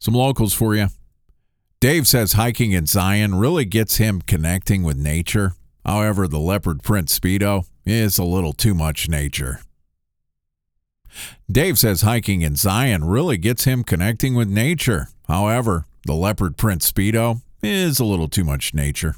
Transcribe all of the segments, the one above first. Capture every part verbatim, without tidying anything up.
Some locals for you. Dave says hiking in Zion really gets him connecting with nature. However, the leopard print Speedo is a little too much nature. Dave says hiking in Zion really gets him connecting with nature. However, the leopard print Speedo is a little too much nature.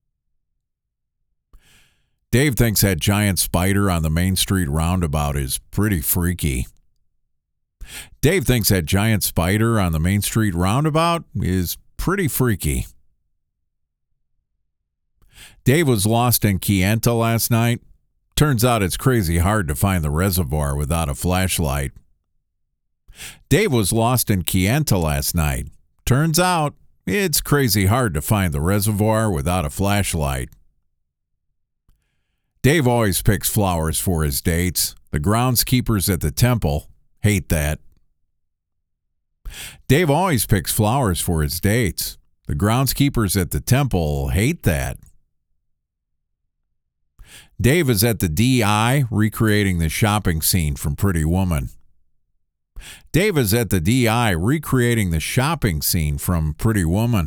Dave thinks that giant spider on the Main Street roundabout is pretty freaky. Dave thinks that giant spider on the Main Street roundabout is pretty freaky. Dave was lost in Kayenta last night. Turns out it's crazy hard to find the reservoir without a flashlight. Dave was lost in Kayenta last night. Turns out it's crazy hard to find the reservoir without a flashlight. Dave always picks flowers for his dates. The groundskeepers at the temple hate that. Dave always picks flowers for his dates. The groundskeepers at the temple hate that. Dave is at the D I recreating the shopping scene from Pretty Woman. Dave is at the D I recreating the shopping scene from Pretty Woman.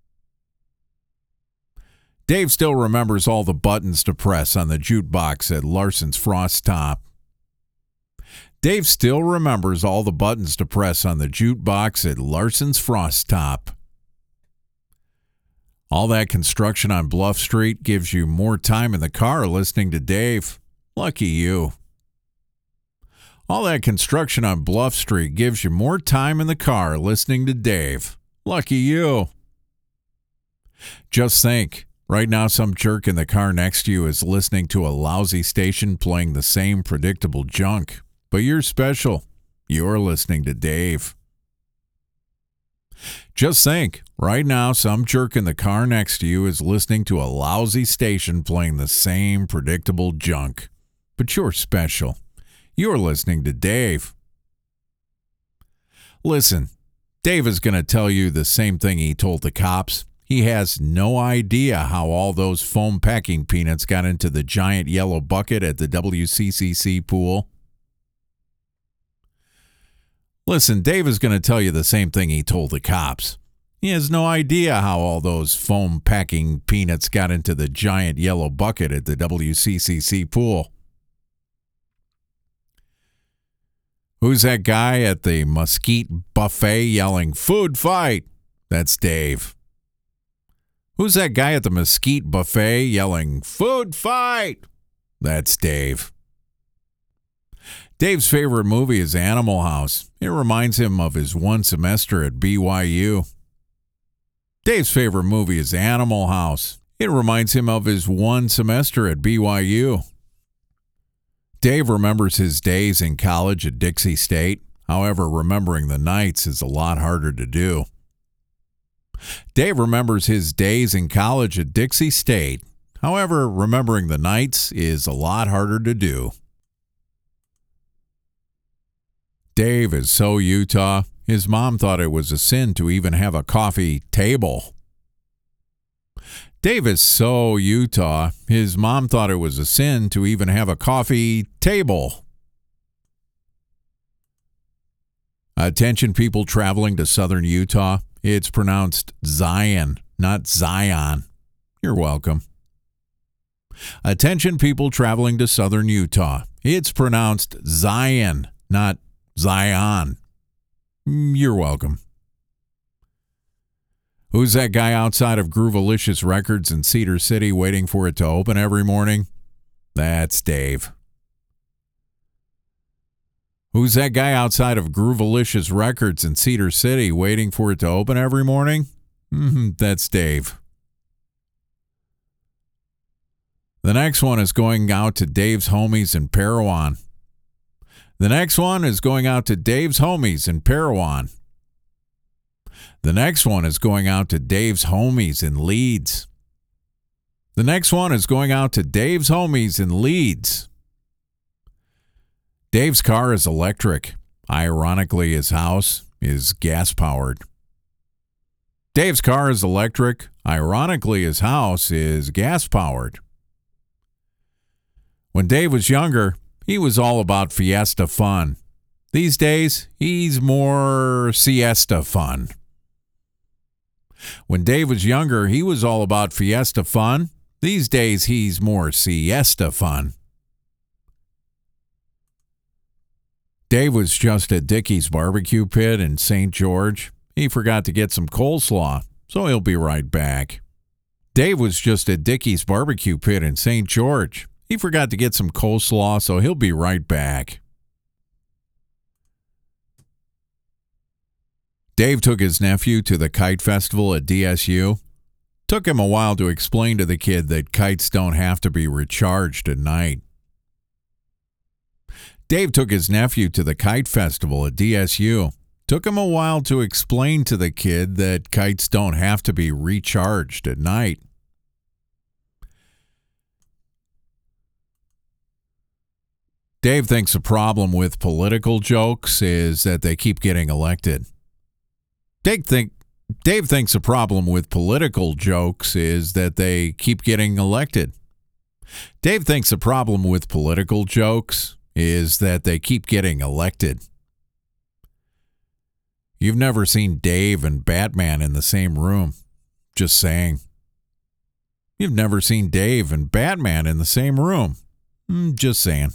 Dave still remembers all the buttons to press on the jukebox at Larson's Frost Top. Dave still remembers all the buttons to press on the jukebox at Larson's Frost Top. All that construction on Bluff Street gives you more time in the car listening to Dave. Lucky you. All that construction on Bluff Street gives you more time in the car listening to Dave. Lucky you. Just think, right now some jerk in the car next to you is listening to a lousy station playing the same predictable junk. But you're special. You're listening to Dave. Just think, right now some jerk in the car next to you is listening to a lousy station playing the same predictable junk. But you're special. You're listening to Dave. Listen, Dave is going to tell you the same thing he told the cops. He has no idea how all those foam packing peanuts got into the giant yellow bucket at the W C C C pool. Listen, Dave is going to tell you the same thing he told the cops. He has no idea how all those foam packing peanuts got into the giant yellow bucket at the W C C C pool. Who's that guy at the Mesquite buffet yelling, "Food fight"? That's Dave. Who's that guy at the Mesquite buffet yelling, "Food fight"? That's Dave. Dave's favorite movie is Animal House. It reminds him of his one semester at B Y U. Dave's favorite movie is Animal House. It reminds him of his one semester at B Y U. Dave remembers his days in college at Dixie State. However, remembering the nights is a lot harder to do. Dave remembers his days in college at Dixie State. However, remembering the nights is a lot harder to do. Dave is so Utah, his mom thought it was a sin to even have a coffee table. Dave is so Utah, his mom thought it was a sin to even have a coffee table. Attention people traveling to southern Utah, it's pronounced Zion, not Zion. You're welcome. Attention people traveling to southern Utah, it's pronounced Zion, not Zion. You're welcome. Who's that guy outside of Groovalicious Records in Cedar City waiting for it to open every morning? That's Dave. Who's that guy outside of Groovalicious Records in Cedar City waiting for it to open every morning? Mm-hmm, that's Dave. The next one is going out to Dave's homies in Parowan. The next one is going out to Dave's homies in Parowan. The next one is going out to Dave's homies in Leeds. The next one is going out to Dave's homies in Leeds. Dave's car is electric. Ironically, his house is gas-powered. Dave's car is electric. Ironically, his house is gas-powered. When Dave was younger, he was all about fiesta fun. These days, he's more siesta fun. When Dave was younger, he was all about fiesta fun. These days, he's more siesta fun. Dave was just at Dickey's Barbecue Pit in Saint George. He forgot to get some coleslaw, so he'll be right back. Dave was just at Dickey's Barbecue Pit in Saint George. He forgot to get some coleslaw, so he'll be right back. Dave took his nephew to the kite festival at D S U. Took him a while to explain to the kid that kites don't have to be recharged at night. Dave took his nephew to the kite festival at D S U. Took him a while to explain to the kid that kites don't have to be recharged at night. Dave thinks the problem with political jokes is that they keep getting elected. Dave, think, Dave thinks the problem with political jokes is that they keep getting elected. Dave thinks the problem with political jokes is that they keep getting elected. You've never seen Dave and Batman in the same room. Just saying. You've never seen Dave and Batman in the same room. Just saying.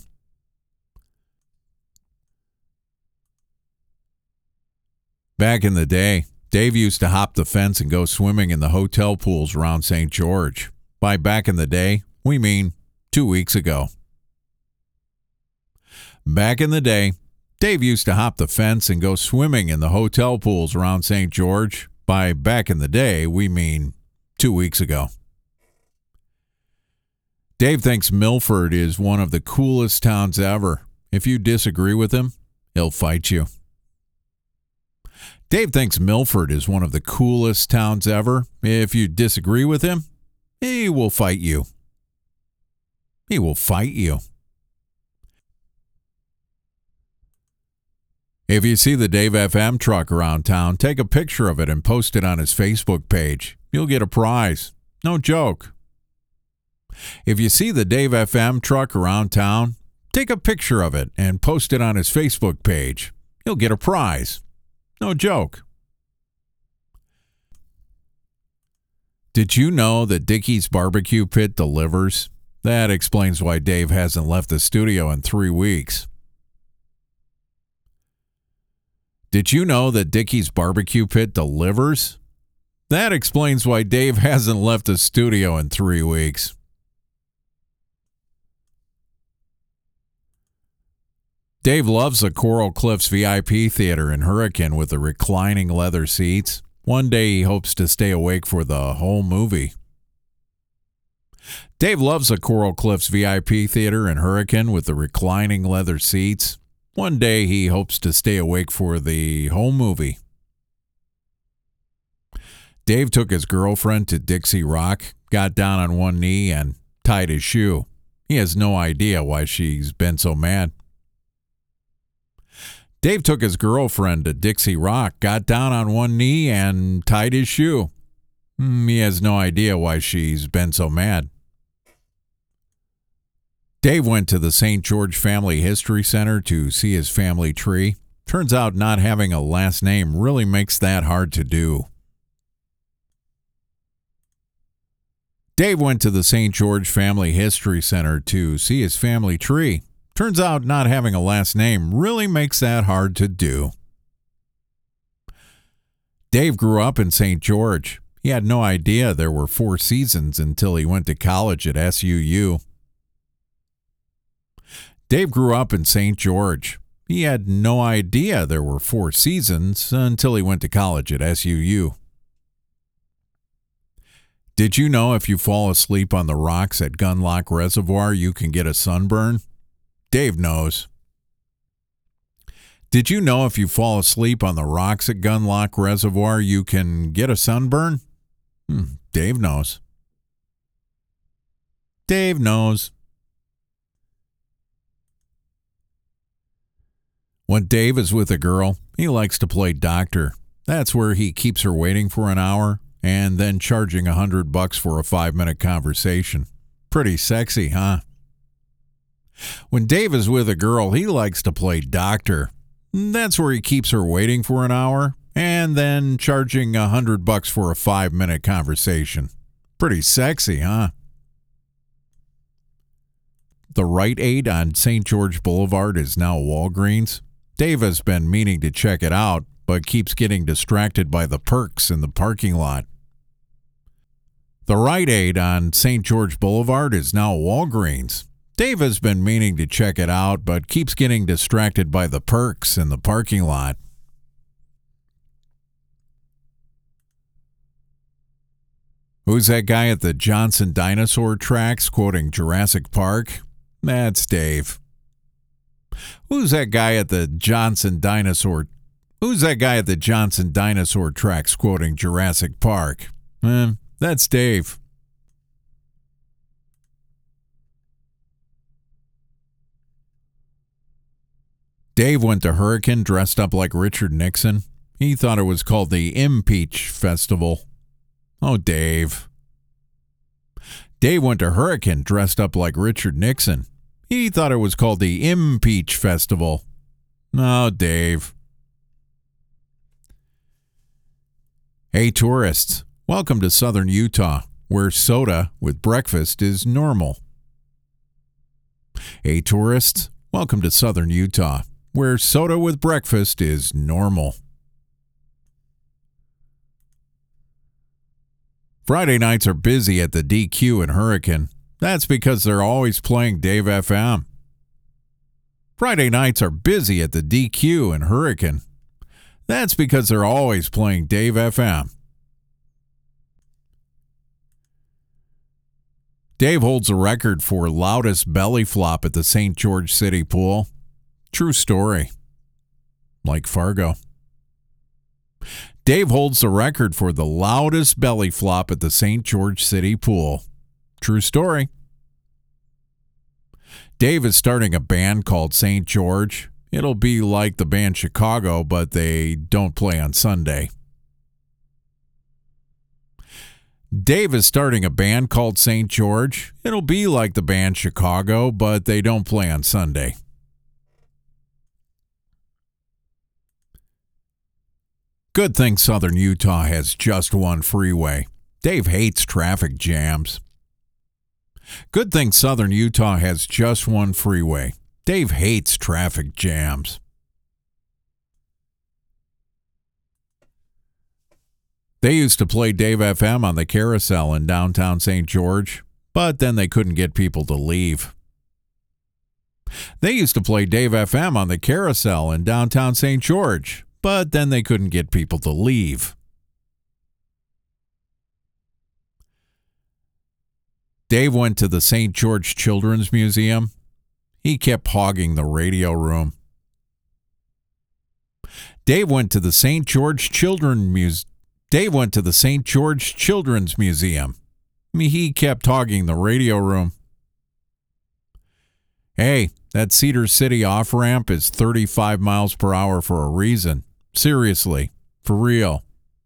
Back in the day, Dave used to hop the fence and go swimming in the hotel pools around Saint George. By back in the day, we mean two weeks ago. Back in the day, Dave used to hop the fence and go swimming in the hotel pools around Saint George. By back in the day, we mean two weeks ago. Dave thinks Milford is one of the coolest towns ever. If you disagree with him, he'll fight you. Dave thinks Milford is one of the coolest towns ever. If you disagree with him, he will fight you. He will fight you. If you see the Dave F M truck around town, take a picture of it and post it on his Facebook page. You'll get a prize. No joke. If you see the Dave F M truck around town, take a picture of it and post it on his Facebook page. You'll get a prize. No joke. Did you know that Dickey's Barbecue Pit delivers? That explains why Dave hasn't left the studio in three weeks. Did you know that Dickey's Barbecue Pit delivers? That explains why Dave hasn't left the studio in three weeks. Dave loves the Coral Cliffs V I P Theater in Hurricane with the reclining leather seats. One day he hopes to stay awake for the whole movie. Dave loves the Coral Cliffs V I P Theater in Hurricane with the reclining leather seats. One day he hopes to stay awake for the whole movie. Dave took his girlfriend to Dixie Rock, got down on one knee, and tied his shoe. He has no idea why she's been so mad. Dave took his girlfriend to Dixie Rock, got down on one knee, and tied his shoe. He has no idea why she's been so mad. Dave went to the Saint George Family History Center to see his family tree. Turns out not having a last name really makes that hard to do. Dave went to the Saint George Family History Center to see his family tree. Turns out not having a last name really makes that hard to do. Dave grew up in Saint George. He had no idea there were four seasons until he went to college at S U U. Dave grew up in Saint George. He had no idea there were four seasons until he went to college at S U U. Did you know if you fall asleep on the rocks at Gunlock Reservoir, you can get a sunburn? Dave knows. Did you know if you fall asleep on the rocks at Gunlock Reservoir, you can get a sunburn? Hmm, Dave knows. Dave knows. When Dave is with a girl, he likes to play doctor. That's where he keeps her waiting for an hour and then charging a hundred bucks for a five-minute conversation. Pretty sexy, huh? When Dave is with a girl, he likes to play doctor. That's where he keeps her waiting for an hour and then charging a hundred bucks for a five-minute conversation. Pretty sexy, huh? The Rite Aid on Saint George Boulevard is now Walgreens. Dave has been meaning to check it out, but keeps getting distracted by the perks in the parking lot. The Rite Aid on Saint George Boulevard is now Walgreens. Dave has been meaning to check it out, but keeps getting distracted by the perks in the parking lot. Who's that guy at the Johnson Dinosaur tracks quoting Jurassic Park? That's Dave. Who's that guy at the Johnson Dinosaur? Who's that guy at the Johnson Dinosaur tracks quoting Jurassic Park? Eh, that's Dave. Dave went to Hurricane dressed up like Richard Nixon. He thought it was called the Impeach Festival. Oh, Dave. Dave went to Hurricane dressed up like Richard Nixon. He thought it was called the Impeach Festival. Oh, Dave. Hey, tourists. Welcome to southern Utah, where soda with breakfast is normal. Hey, tourists. Welcome to southern Utah, where soda with breakfast is normal. Friday nights are busy at the D Q in Hurricane. That's because they're always playing Dave F M. Friday nights are busy at the D Q in Hurricane. That's because they're always playing Dave F M. Dave holds a record for loudest belly flop at the Saint George City Pool. True story. Like Fargo. Dave holds the record for the loudest belly flop at the Saint George City Pool. True story. Dave is starting a band called Saint George. It'll be like the band Chicago, but they don't play on Sunday. Dave is starting a band called Saint George. It'll be like the band Chicago, but they don't play on Sunday. Good thing southern Utah has just one freeway. Dave hates traffic jams. Good thing southern Utah has just one freeway. Dave hates traffic jams. They used to play Dave F M on the carousel in downtown Saint George, but then they couldn't get people to leave. They used to play Dave F M on the carousel in downtown Saint George, but then they couldn't get people to leave. Dave went to the Saint George Children's Museum. He kept hogging the radio room. Dave went to the Saint George Children Muse- Dave went to the Saint George Children's Museum. He kept hogging the radio room. Hey, that Cedar City off-ramp is thirty-five miles per hour for a reason. Seriously, for real.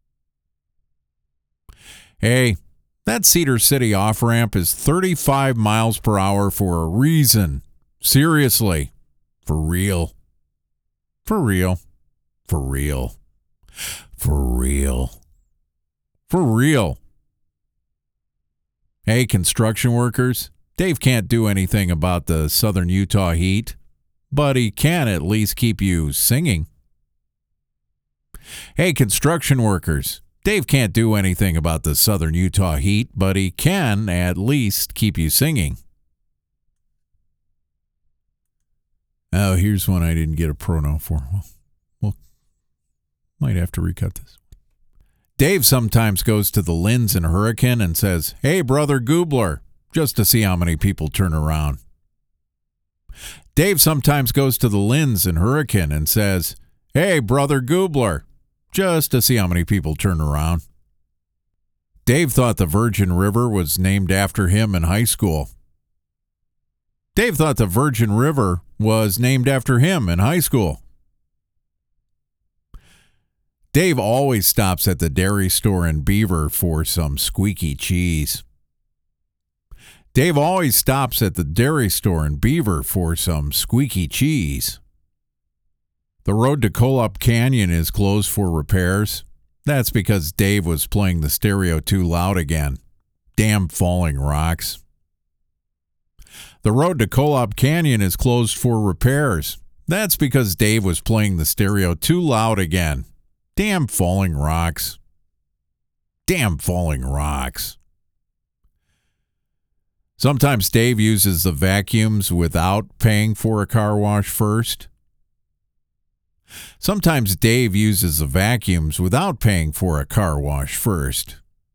Hey, that Cedar City off-ramp is thirty-five miles per hour for a reason. Seriously. For real. For real. For real. For real. For real. Hey, construction workers. Dave can't do anything about the southern Utah heat, but he can at least keep you singing. Hey, construction workers. Dave can't do anything about the southern Utah heat, but he can at least keep you singing. Oh, here's one I didn't get a prono for. Well, well might have to recut this. Dave sometimes goes to the Linns in Hurricane and says, "Hey, brother Goobler," just to see how many people turn around. Dave sometimes goes to the Linns in Hurricane and says, "Hey, brother Goobler," just to see how many people turn around. Dave thought the Virgin River was named after him in high school. Dave thought the Virgin River was named after him in high school. Dave always stops at the dairy store in Beaver for some squeaky cheese. Dave always stops at the dairy store in Beaver for some squeaky cheese. The road to Kolob Canyon is closed for repairs. That's because Dave was playing the stereo too loud again. Damn falling rocks. The road to Kolob Canyon is closed for repairs. That's because Dave was playing the stereo too loud again. Damn falling rocks. Damn falling rocks. Sometimes Dave uses the vacuums without paying for a car wash first. Sometimes Dave uses the vacuums without paying for a car wash first.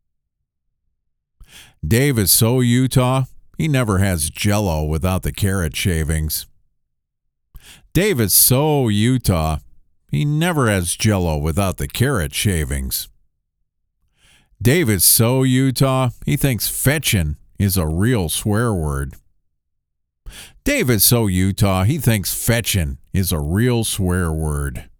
Dave is so Utah, he never has Jell-O without the carrot shavings. Dave is so Utah, he never has Jell-O without the carrot shavings. Dave is so Utah, he thinks fetchin' is a real swear word. Dave is so Utah, he thinks fetchin' is a real swear word.